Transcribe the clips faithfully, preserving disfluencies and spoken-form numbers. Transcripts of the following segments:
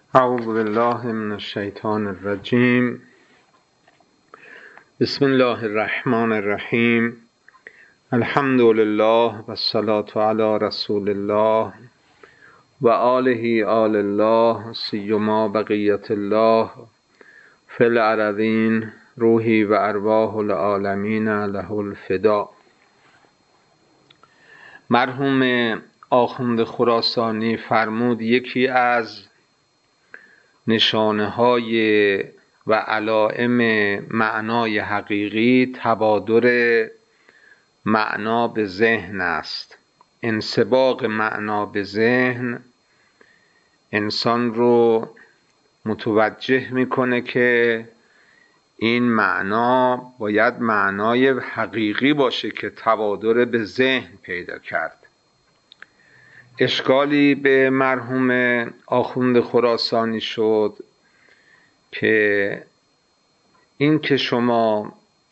اعوذ بالله من الشیطان الرجیم. بسم الله الرحمن الرحیم. الحمد لله و الصلاة علی رسول الله و آله آل الله سیما بقیت الله فی الارضین روحی و ارواح العالمین له الفدا. مرحوم آخوند خراسانی فرمود یکی از نشانه های و علائم معنای حقیقی تبادر معنا به ذهن است. انسباق معنا به ذهن انسان رو متوجه میکنه که این معنا باید معنای حقیقی باشه که تبادر به ذهن پیدا کرد. اشکالی به مرحوم آخوند خراسانی شد که این که شما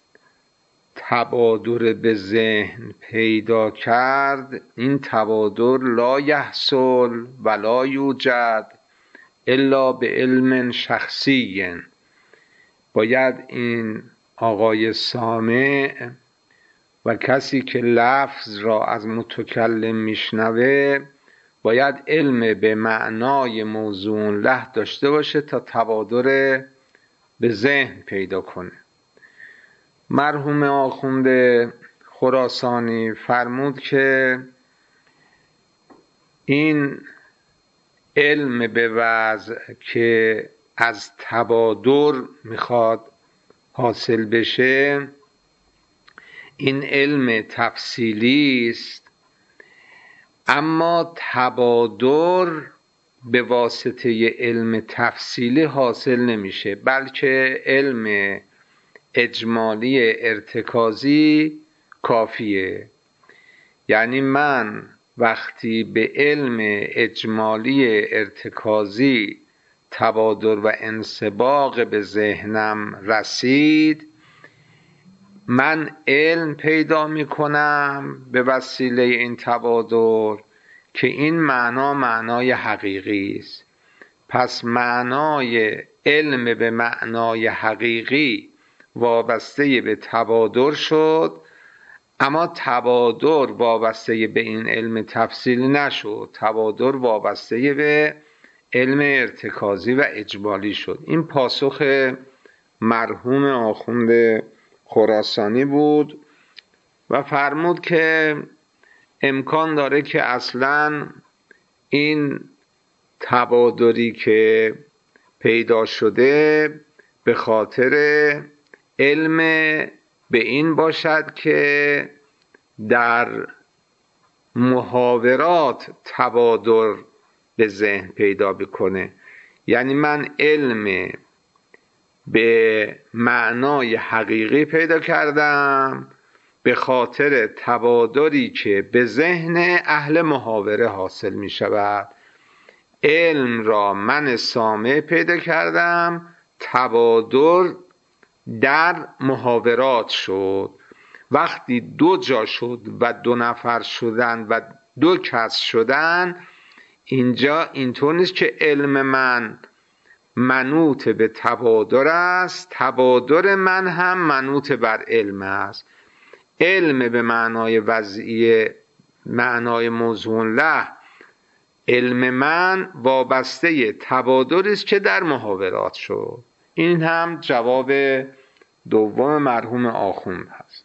تبادر به ذهن پیدا کرد، این تبادر لا یحصل ولا یوجد الا به علم شخصی. باید این آقای سامع و کسی که لفظ را از متکلم میشنوه باید علم به معنای موضوع له داشته باشه تا تبادر به ذهن پیدا کنه. مرحوم آخوند خراسانی فرمود که این علم به وضع که از تبادر میخواد حاصل بشه، این علم تفصیلی است، اما تبادر به واسطه علم تفصیلی حاصل نمیشه، بلکه علم اجمالی ارتکازی کافیه. یعنی من وقتی به علم اجمالی ارتکازی تبادر و انسباق به ذهنم رسید، من علم پیدا میکنم به وسیله این تبادر که این معنا معنای حقیقی است. پس معنای علم به معنای حقیقی وابسته به تبادر شد، اما تبادر وابسته به این علم تفصیلی نشد، تبادر وابسته به علم ارتکازی و اجمالی شد. این پاسخ مرحوم آخوند خراسانی بود و فرمود که امکان داره که اصلاً این تبادری که پیدا شده به خاطر علم به این باشد که در محاورات تبادر به ذهن پیدا بکنه. یعنی من علم به معنای حقیقی پیدا کردم به خاطر تبادری که به ذهن اهل محاوره حاصل می شود. علم را من سامع پیدا کردم، تبادر در محاورات شد. وقتی دو جا شد و دو نفر شدن و دو کس شدن، اینجا اینطور نیست که علم من منوط به تبادر است، تبادر من هم منوط بر علم است. علم به معنای وضعی معنای موضوع له، علم من وابسته تبادر است که در محاورات شد. این هم جواب دوم مرحوم آخوند هست.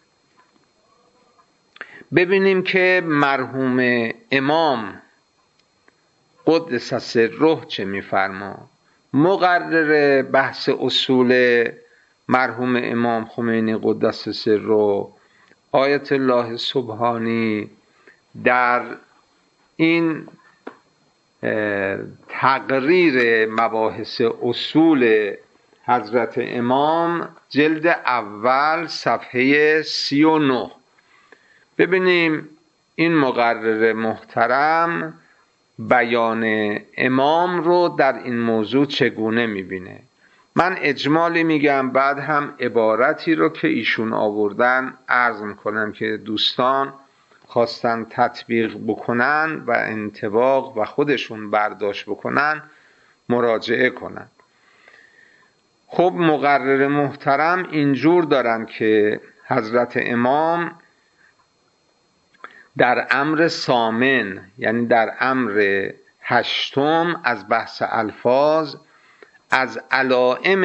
ببینیم که مرحوم امام قدس سره چه میفرما. مقرر بحث اصول مرحوم امام خمینی قدس سره آیت الله سبحانی در این تقریر مباحث اصول حضرت امام جلد اول صفحه سی و نه. ببینیم این مقرر محترم بیان امام رو در این موضوع چگونه میبینه. من اجمالی میگم، بعد هم عبارتی رو که ایشون آوردن عرض میکنم که دوستان خواستن تطبیق بکنن و انطباق و خودشون برداشت بکنن مراجعه کنند. خب مقرر محترم اینجور دارن که حضرت امام در امر ثامن، یعنی در امر هشتم از بحث الفاظ، از علائم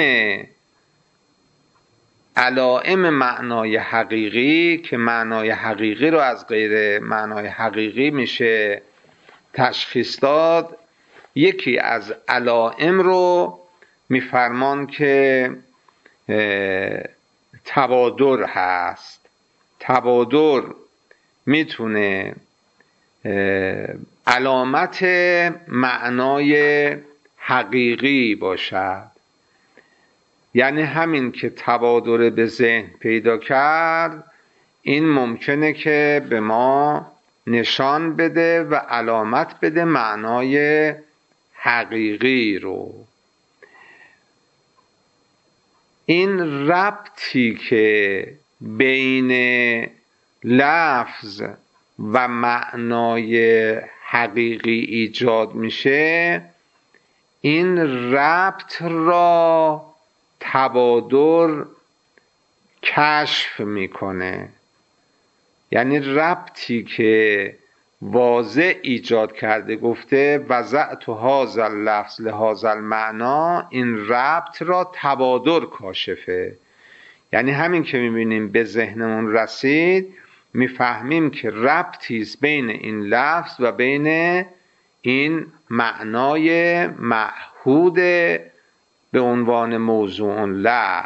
علائم معنای حقیقی که معنای حقیقی رو از غیر معنای حقیقی میشه تشخیص داد، یکی از علائم رو میفرمان که تبادر هست. تبادر میتونه علامت معنای حقیقی باشد، یعنی همین که تبادر به ذهن پیدا کرد، این ممکنه که به ما نشان بده و علامت بده معنای حقیقی رو. این ربطی که بین لفظ و معنای حقیقی ایجاد میشه، این ربط را تبادر کشف میکنه. یعنی ربطی که واضح ایجاد کرده، گفته وضعت هذا اللفظ لهذا المعنی، این ربط را تبادر کاشفه. یعنی همین که میبینیم به ذهنمون رسید، میفهمیم که ربطی است بین این لفظ و بین این معنای معهود به عنوان موضوع له.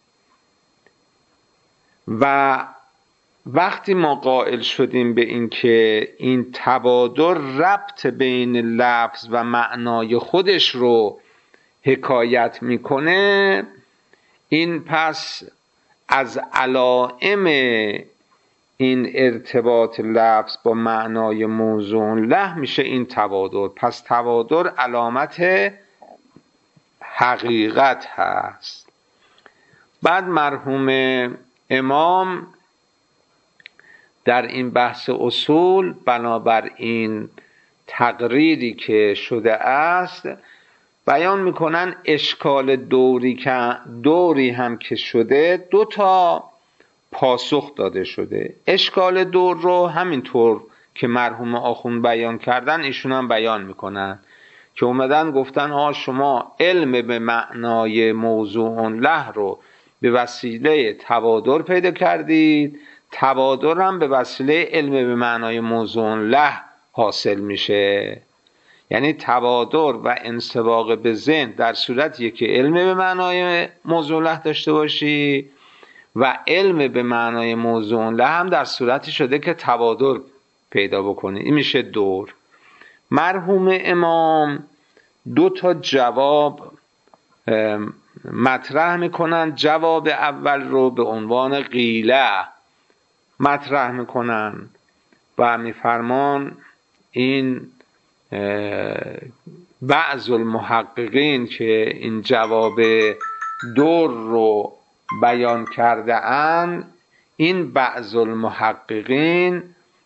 و وقتی ما قائل شدیم به این که این تبادر ربط بین لفظ و معنای خودش رو حکایت میکنه، این پس از علائم این ارتباط لفظ با معنای موضوع له میشه این تبادر. پس تبادر علامت حقیقت هست. بعد مرحوم امام در این بحث اصول بنابر این تقریری که شده است بیان میکنن اشکال دوری که دوری هم که شده، دو تا پاسخ داده شده. اشکال دور رو همینطور که مرحوم آخوند بیان کردن ایشون هم بیان میکنن که اومدن گفتن آ شما علم به معنای موضوع له رو به وسیله تبادر پیدا کردید، تبادر هم به وسیله علم به معنای موضوع له حاصل میشه. یعنی تبادر و انسباق به ذهن در صورتیه که علم به معنای موضوع له داشته باشی، و علم به معنای موضوع له هم در صورتی شده که تبادر پیدا بکنی. این میشه دور. مرحوم امام دو تا جواب مطرح میکنن. جواب اول رو به عنوان قیله مطرح میکنن و میفرمان این بعض المحققین که این جواب دور رو بیان کرده اند، این بعض المحققین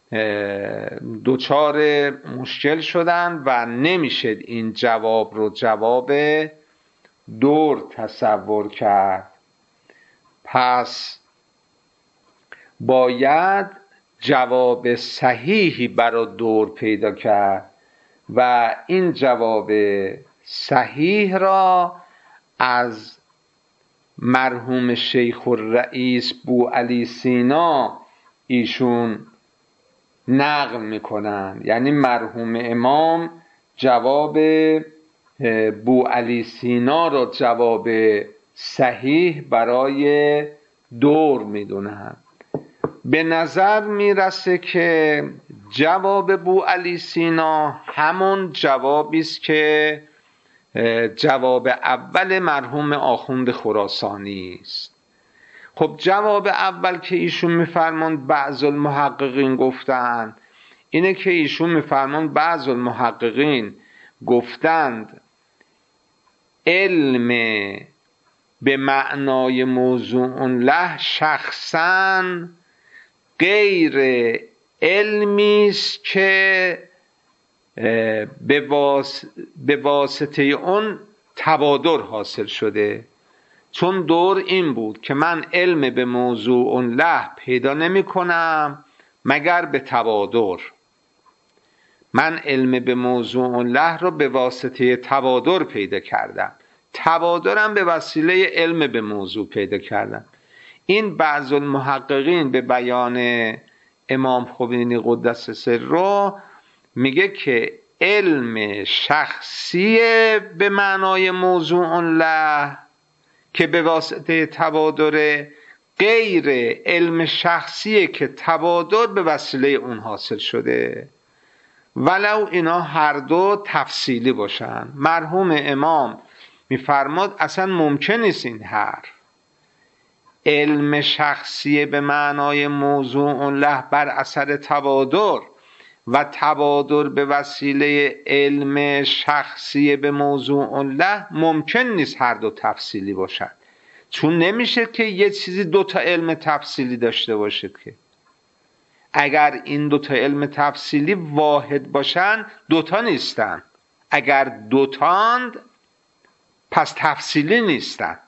دوچار مشکل شدن و نمیشه این جواب رو جواب دور تصور کرد. پس باید جواب صحیحی برای دور پیدا کرد و این جواب صحیح را از مرحوم شیخ الرئیس بوعلی سینا ایشون نقل میکنن. یعنی مرحوم امام جواب بوعلی سینا را جواب صحیح برای دور میدونن. به نظر میرسه که جواب بوعلی سینا همون جوابی است که جواب اول مرحوم آخوند خراسانی است. خب جواب اول که ایشون میفرمان بعض المحققین گفتند، اینه که ایشون میفرمان بعض المحققین گفتند علم به معنای موضوع له شخصاً غیر علمی است که به, واس... به واسطه اون تبادر حاصل شده. چون دور این بود که من علم به موضوع اون له پیدا نمی کنم مگر به تبادر. من علم به موضوع اون له رو به واسطه تبادر پیدا کردم، تبادرم به وسیله علم به موضوع پیدا کردم. این بعض المحققین به بیان امام خمینی قدس سره میگه که علم شخصی به معنای موضوع اون له که به واسطه تبادر، غیر علم شخصیه که تبادر به وسیله اون حاصل شده، ولو اینا هر دو تفصیلی باشن. مرحوم امام میفرماد اصلا ممکن نیست این حرف، علم شخصی به معنای موضوع اون له بر اثر تبادر و تبادر به وسیله علم شخصی به موضوع اون له ممکن نیست هر دو تفصیلی باشد. چون نمیشه که یه چیزی دو تا علم تفصیلی داشته باشه. که اگر این دو تا علم تفصیلی واحد باشن دوتا نیستن، اگر دوتاند پس تفصیلی نیستن.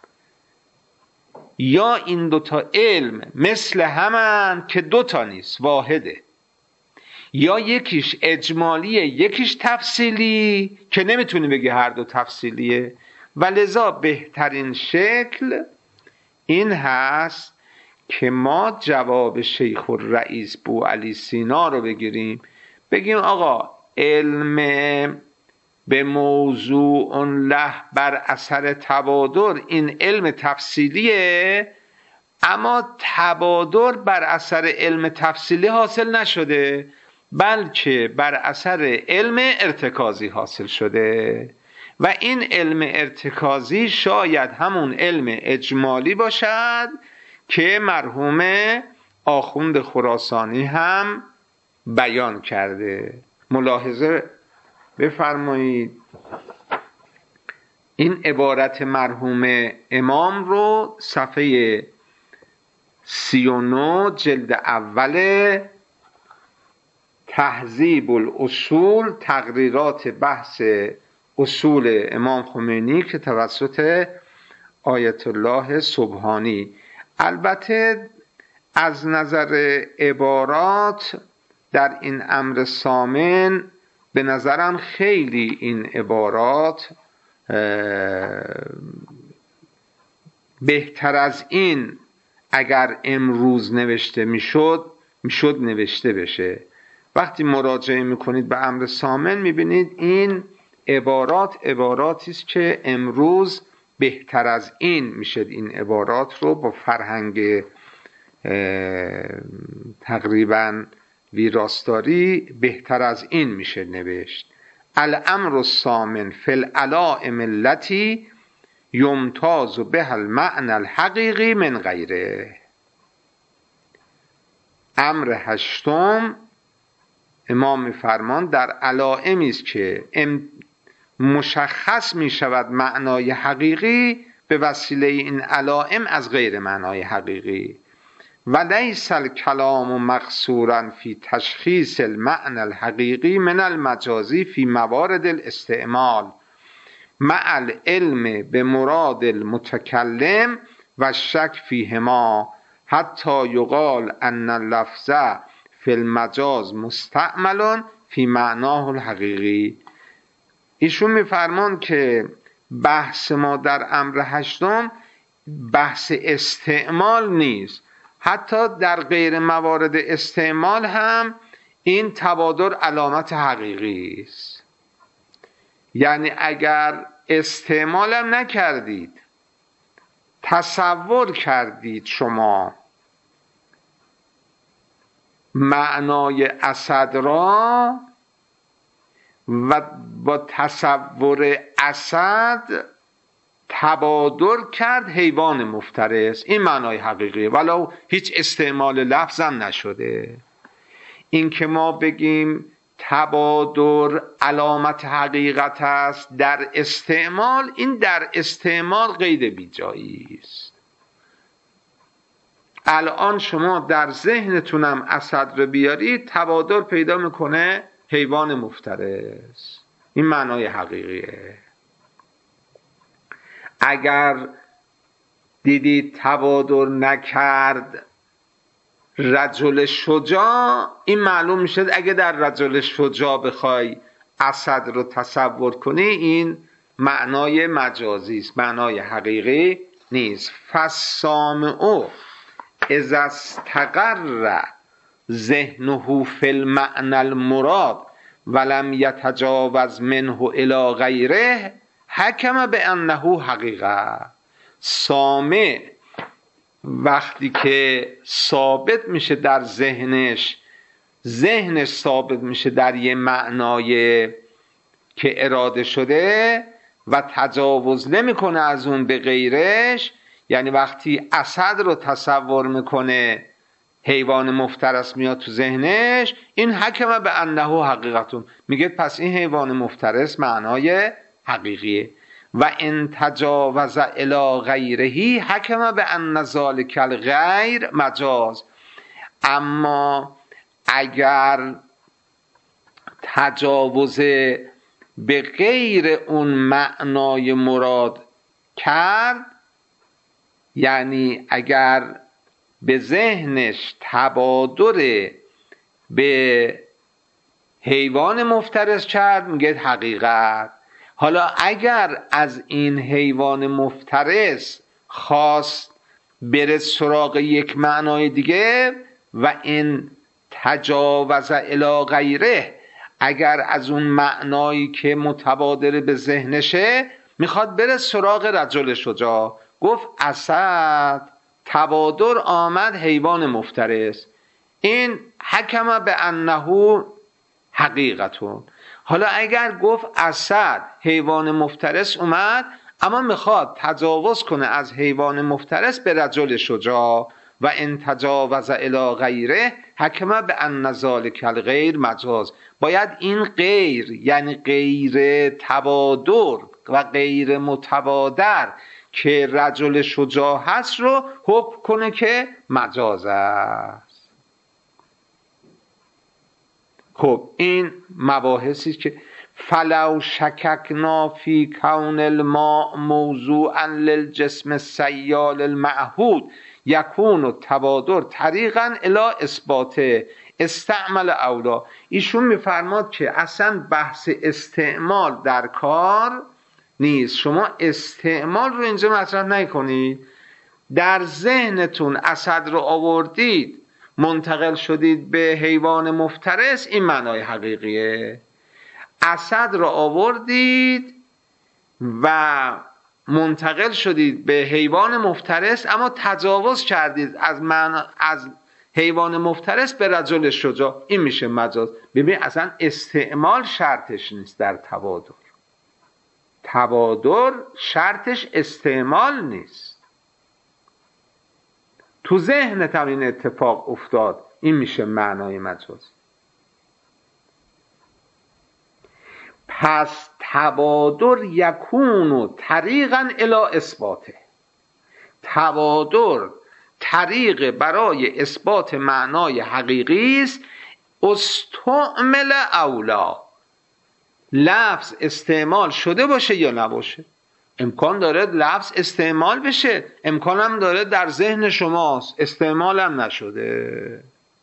یا این دوتا علم مثل همن که دوتا نیست، واحده، یا یکیش اجمالیه یکیش تفصیلی که نمیتونی بگی هر دو تفصیلیه. و لذا بهترین شکل این هست که ما جواب شیخ الرئیس بوعلی سینا رو بگیریم، بگیم آقا علم به موضوع اون له بر اثر تبادر این علم تفصیلیه، اما تبادر بر اثر علم تفصیلی حاصل نشده، بلکه بر اثر علم ارتکازی حاصل شده. و این علم ارتکازی شاید همون علم اجمالی باشد که مرحوم آخوند خراسانی هم بیان کرده. ملاحظه بفرمایید این عبارت مرحوم امام رو صفحه سی و نه جلد اول تهذیب الاصول، تقریرات بحث اصول امام خمینی که توسط آیت الله سبحانی. البته از نظر عبارات در این امر ثامن به نظرم خیلی این عبارات بهتر از این اگر امروز نوشته میشد میشد نوشته بشه. وقتی مراجعه میکنید به امر ثامن میبینید این عبارات عباراتی است که امروز بهتر از این میشه این عبارات رو با فرهنگ تقریبا ویراستاری بهتر از این میشه نوشت. الامر الثامن فی العلائم التي یمتاز بها المعنى الحقیقی من غیره. امر هشتم امام میفرمان در علائمی است که مشخص می شود معنای حقیقی به وسیله این علائم از غیر معنای حقیقی. و لیس الکلام مقصورا فی تشخیص المعنى الحقیقی من المجازی فی موارد الاستعمال مع العلم به مراد المتکلم و شک فیهما حتی یقال ان اللفظ فی المجاز مستعمل فی معناه الحقیقی. ایشون میفرمان که بحث ما در امر هشتم بحث استعمال نیست، حتی در غیر موارد استعمال هم این تبادر علامت حقیقی است. یعنی اگر استعمالم نکردید، تصور کردید شما معنای اسد را و با تصور اسد تبادر کرد حیوان مفترس، این معنای حقیقیه ولو هیچ استعمال لفظم نشده. این که ما بگیم تبادر علامت حقیقت است در استعمال، این در استعمال قید بیجایی است. الان شما در ذهنتونم اسد رو بیارید تبادر پیدا میکنه حیوان مفترس، این معنای حقیقیه. اگر دیدید تبادر نکرد رجل شجاع، این معلوم میشه اگه در رجل شجاع بخوای اسد رو تصور کنی این معنای مجازی است، معنای حقیقی نیست. فالسامع اذا استقر ذهنه فی المعنى المراد ولم یتجاوز منه الی غیره حکم بانه حقیقه. سامع وقتی که ثابت میشه در ذهنش، ذهنش ثابت میشه در یه معنای که اراده شده و تجاوز نمیکنه از اون به غیرش، یعنی وقتی اسد رو تصور میکنه حیوان مفترس میاد تو ذهنش، این حکم به انه حقیقتون، میگه پس این حیوان مفترس معنای حقیقیه. و ان تجاوز الی غیره حکم به ان ذلک الغیر مجاز. اما اگر تجاوز به غیر اون معنای مراد کرد، یعنی اگر به ذهنش تبادر به حیوان مفترس کرد میگه حقیقت. حالا اگر از این حیوان مفترس خواست بره سراغ یک معنای دیگه و این تجاوز الی غیره، اگر از اون معنایی که متبادر به ذهنشه میخواد بره سراغ رجل شجاع، گفت اسد تبادر آمد حیوان مفترس، این حکم به انه حقیقتون. حالا اگر گفت اسد حیوان مفترس اومد اما میخواد تجاوز کنه از حیوان مفترس به رجل شجاع، و ان تجاوز الی غیره حکم به ان ذلک الغیر مجاز، باید این غیر یعنی غیر تبادر و غیر متبادر که رجل شجاع هست رو حکم کنه که مجاز است. خب این مباحثی که فلو شککنا فی کون الماء موضوعا للجسم السیال المعهود یکون التبادر طریقا الی اثباته استعمل اولا. ایشون میفرماد که اصلا بحث استعمال در کار نیست، شما استعمال رو اینجا مطرح نکنید. در ذهنتون اسد رو آوردید منتقل شدید به حیوان مفترس، این معنای حقیقیه. اسد رو آوردید و منتقل شدید به حیوان مفترس اما تجاوز کردید از من از حیوان مفترس به رجل شجاع، این میشه مجاز. ببین اصلا استعمال شرطش نیست در تبادر، تبادر شرطش استعمال نیست. تو ذهنت هم این اتفاق افتاد، این میشه معنای مجاز. پس تبادر یکون طریقا الی اثباته، تبادر طریق برای اثبات معنای حقیقی است. استعمل اولا، لفظ استعمال شده باشه یا نباشه، امکان داره لفظ استعمال بشه، امکان هم داره در ذهن شماست استعمال هم نشده.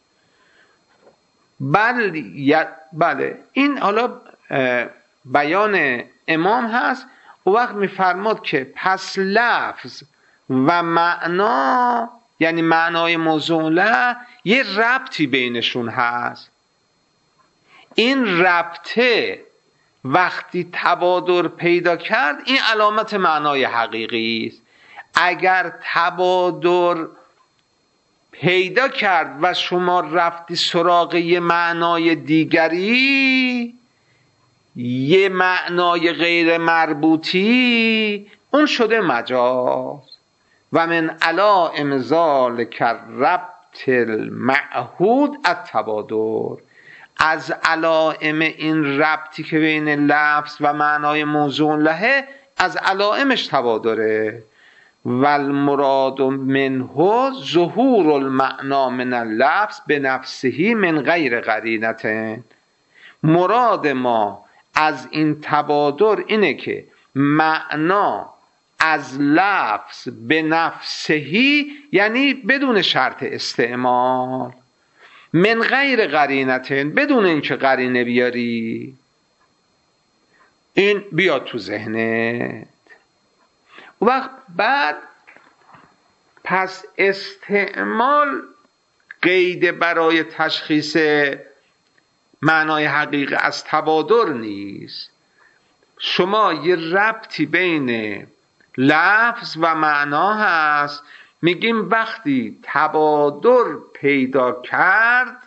بله بله این حالا بیان امام هست. او وقت میفرماد که پس لفظ و معنا یعنی معنای موضوع له یه ربطی بینشون هست. این ربطه وقتی تبادر پیدا کرد این علامت معنای حقیقی است. اگر تبادر پیدا کرد و شما رفتی سراغ یه معنای دیگری، یه معنای غیر مربوطی، اون شده مجاز. و من علائم ذلک الربط المعهود التبادر، از علائم این ربطی که بین لفظ و معنای موضوع له، از علائمش تبادره. و المراد منه ظهور المعنا من اللفظ بنفسه من غیر قرینه. مراد ما از این تبادر اینه که معنا از لفظ به نفسهی، یعنی بدون شرط استعمال، من غیر قرینتن، بدون اینکه قرینه بیاری، این بیاد تو ذهنت. و وقت بعد پس استعمال قید برای تشخیص معنای حقیقی از تبادر نیست. شما یه ربطی بین لفظ و معنا هست، میگیم وقتی تبادر پیدا کرد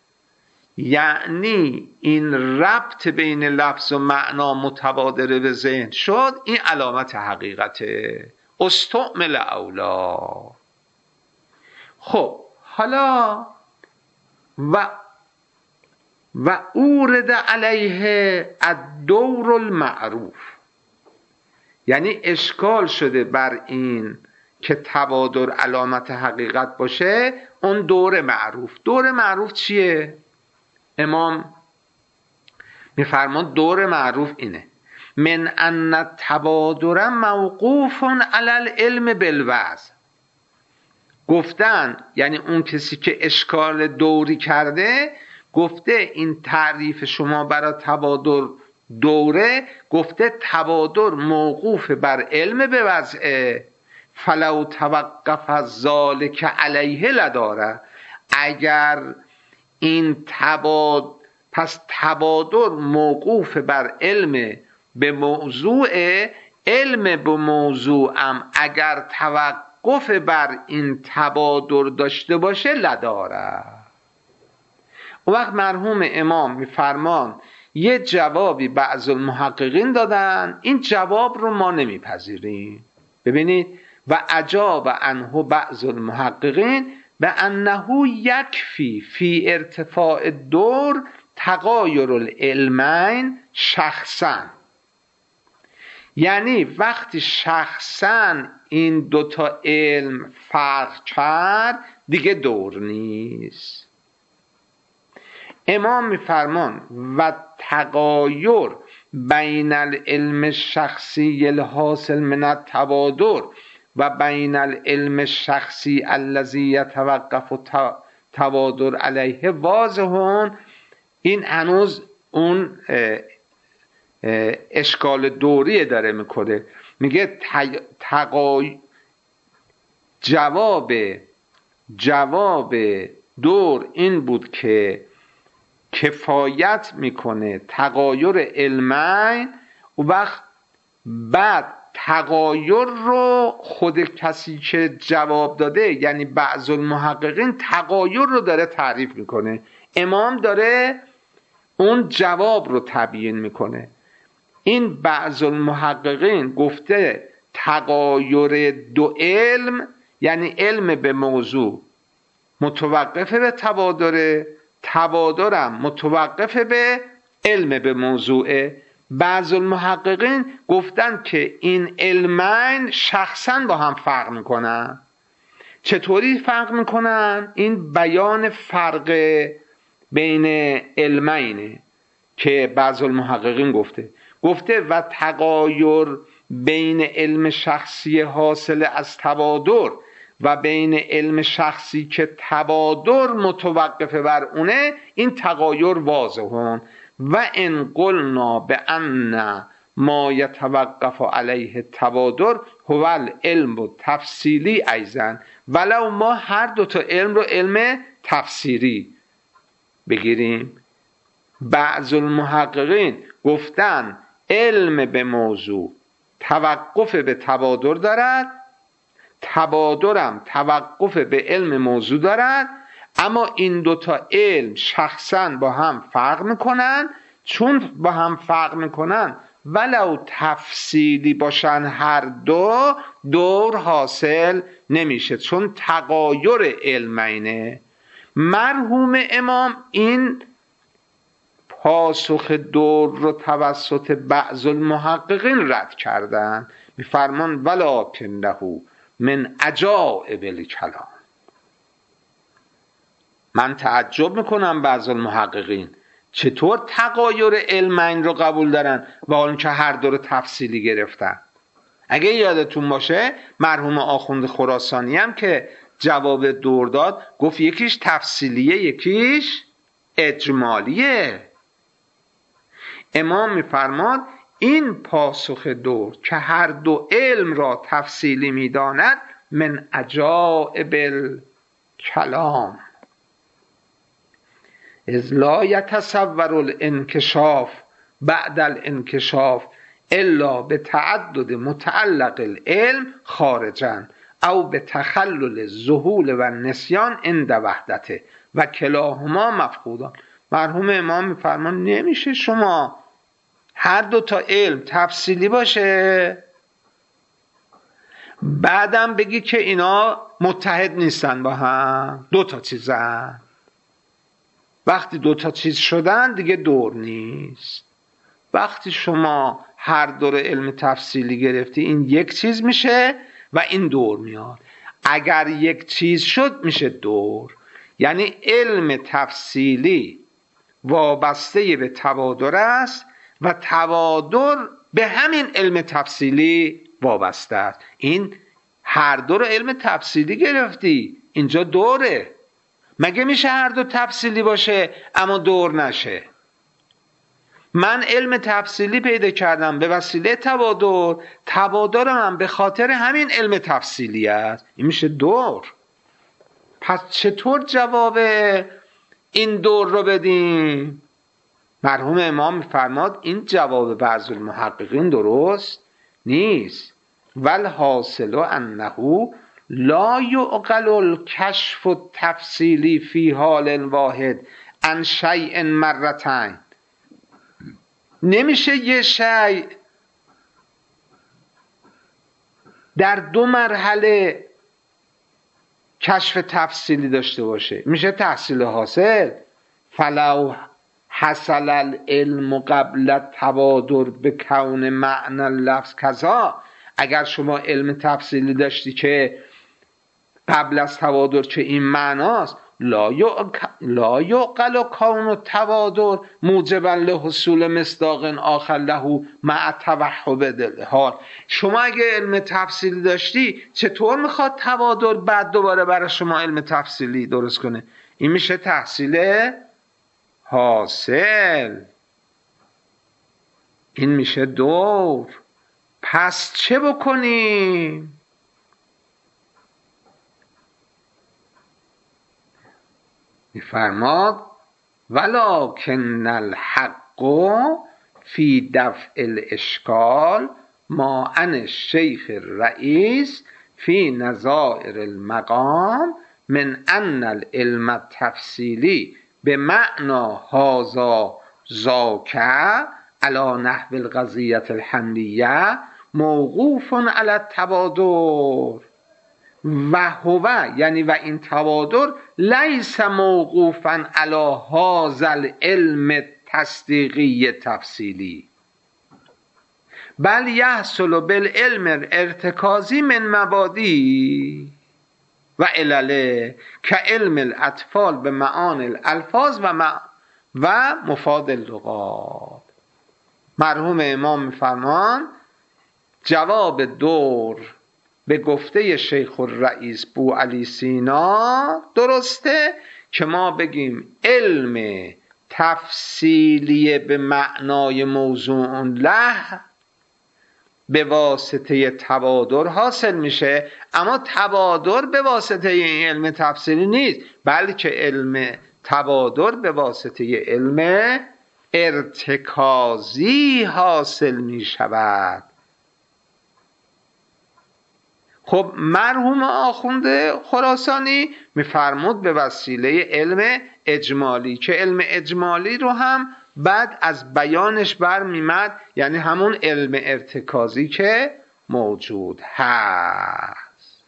یعنی این ربط بین لفظ و معنا متبادر به ذهن شد، این علامت حقیقته. استعمل اولا. خب حالا و و اورد علیه الدور المعروف، یعنی اشکال شده بر این که تبادر علامت حقیقت باشه اون دور معروف. دور معروف چیه؟ امام میفرمان دور معروف اینه: من ان التبادر موقوف علی العلم بالوضع. گفتن یعنی اون کسی که اشکال دوری کرده گفته این تعریف شما برای تبادر دوره، گفته تبادر موقوف بر علم به وضعه، فلو توقف از ذالک علیه لداره. اگر این تبادر، پس تبادر موقوف بر علم به موضوع، علم به موضوعم اگر توقف بر این تبادر داشته باشه لداره. اون وقت مرحوم امام میفرمان یه جوابی بعض المحققین دادن، این جواب رو ما نمیپذیریم. ببینید و اجاب عنه بعض المحققین به انه یکفی فی ارتفاع دور تغایر العلمین شخصا. یعنی وقتی شخصا این دوتا علم فرق کرد دیگه دور نیست. امام میفرمان و تغایر بین العلم الشخصی الحاصل من التبادر و بین العلم الشخصی الذی یتوقف تبادر علیه واضحون. این هنوز اون اشکال دوری داره میکنه. میگه تغایر جواب جواب دور این بود که کفایت میکنه تغایر علمین، و وقت بعد تغایر رو خود کسی که جواب داده یعنی بعض المحققین تغایر رو داره تعریف میکنه، امام داره اون جواب رو تبیین میکنه. این بعض المحققین گفته تغایر دو علم یعنی علم به موضوع متوقف به تبادره، تبادرم متوقف به علم به موضوعه. بعض المحققین گفتن که این علمین شخصا با هم فرق میکنن. چطوری فرق میکنن؟ این بیان فرق بین علمینه که بعض المحققین گفته گفته و تغایر بین علم شخصی حاصل از تبادر و بین علم شخصی که تبادر متوقف بر اونه، این تغایر واضحون. و ان قلنا به ان ما یتوقف علیه تبادر هو العلم تفصیلی ایضا، ولو ما هر دوتا علم رو علم تفسیری بگیریم. بعض المحققین گفتن علم به موضوع توقف به تبادر دارد، تبادرم توقف به علم موضوع دارد، اما این دوتا علم شخصا با هم فرق میکنن. چون با هم فرق میکنن ولو تفصیلی باشن هر دو، دور حاصل نمیشه چون تغایر علمینه. مرحوم امام این پاسخ دور رو توسط بعض المحققین رد کردن. میفرمان ولکنه من عجائب الکلام. من تعجب میکنم بعض المحققین چطور تغایر علم این رو قبول دارن و اون که هر دو رو تفصیلی گرفتن؟ اگه یادتون باشه مرحوم آخوند خراسانی هم که جواب دور داد گفت یکیش تفصیلیه یکیش اجمالیه. امام میفرماد این پاسخ دور که هر دو علم را تفصیلی میداند من عجائب الکلام، اذ لا یتصور الانکشاف بعد الانکشاف الا به تعدد متعلق العلم خارجا او به تخلل الذهول و النسیان عند وحدته و کلاهما مفقودان. مرحوم امام میفرمان نمیشه شما هر دو تا علم تفصیلی باشه بعدم بگی که اینا متحد نیستن با هم، دو تا چیزن. وقتی دو تا چیز شدن دیگه دور نیست. وقتی شما هر دور علم تفصیلی گرفتی این یک چیز میشه و این دور میاد. اگر یک چیز شد میشه دور. یعنی علم تفصیلی وابسته به تبادر است و تبادر به همین علم تفصیلی وابسته است. این هر دو رو علم تفصیلی گرفتی، اینجا دوره. مگه میشه هر دو تفصیلی باشه اما دور نشه؟ من علم تفصیلی پیدا کردم به وسیله تبادر، تبادر من به خاطر همین علم تفصیلی است، این میشه دور. پس چطور جواب این دور رو بدیم؟ مرحوم امام فرماد این جواب بعض المحققین درست نیست. والحاصل انه لا یعقل الکشف التفصیلی فی حال واحد عن شیء مرتين. نمیشه یه شیء در دو مرحله کشف تفصیلی داشته باشه. میشه تحصیل حاصل. فلو حصل العلم قبل التبادر به کون معنی اللفظ کذا، اگر شما علم تفصیلی داشتی که قبل از تبادر که این معناست، لا یعقل کون التبادر موجبا لحصول مصداق آخر له مع توحب الحال. شما اگه علم تفصیلی داشتی چطور میخواد تبادر بعد دوباره برای شما علم تفصیلی درست کنه؟ این میشه تحصیل حاصل، این میشه دور. پس چه بکنیم؟ میفرماد ولکن الحق فی دفع الاشکال ما ان الشیخ الرئیس فی نظائر المقام من ان العلم التفصیلی به معنا هذا ذاک علی نحو القضیة الحملیه موقوف علی التبادر و هو، یعنی و این تبادر لیس موقوفا علی هذا العلم تصدیقی تفصیلی بل یحصل بالعلم ارتکازی من مبادی و علله که علم الاطفال به معانی الالفاظ و, مع... و مفاد اللغات. مرحوم امام میفرمان جواب دور به گفته شیخ الرئیس بو علی سینا درسته که ما بگیم علم تفصیلی به معنای موضوع له به واسطه تبادر حاصل میشه، اما تبادر به واسطه این علم تفصیلی نیست، بلکه علم تبادر به واسطه علم ارتکازی حاصل میشود. خب مرحوم آخوند خراسانی میفرمود به وسیله علم اجمالی، که علم اجمالی رو هم بعد از بیانش برمیمد، یعنی همون علم ارتکازی که موجود هست.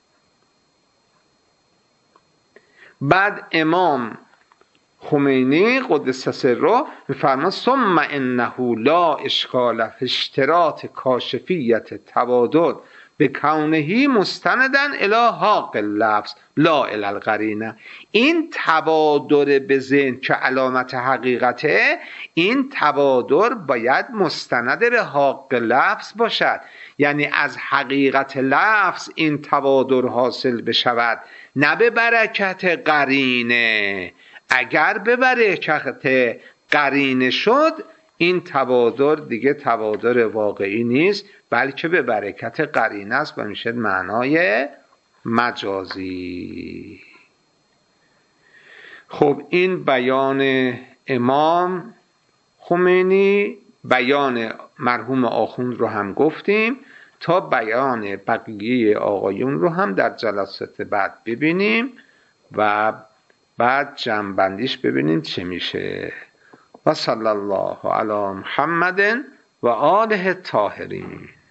بعد امام خمینی قدس سره میفرماد ثم انه لا اشکال فی اشتراط کاشفیت تبادل به کونهی مستندن الی حاق اللفظ لا الی القرینه. این تبادر به ذهن که علامت حقیقته، این تبادر باید مستند به حاق لفظ باشد، یعنی از حقیقت لفظ این تبادر حاصل بشود، نه به برکت قرینه. اگر به برکت قرینه شد این تبادر دیگه تبادر واقعی نیست، بلکه به برکت قرینه است و میشه معنای مجازی. خب این بیان امام خمینی، بیان مرحوم آخوند رو هم گفتیم، تا بیان بقیه آقایون رو هم در جلسات بعد ببینیم و بعد جمع‌بندیش ببینیم چه میشه. و صلی الله علی محمد و آله الطاهرین.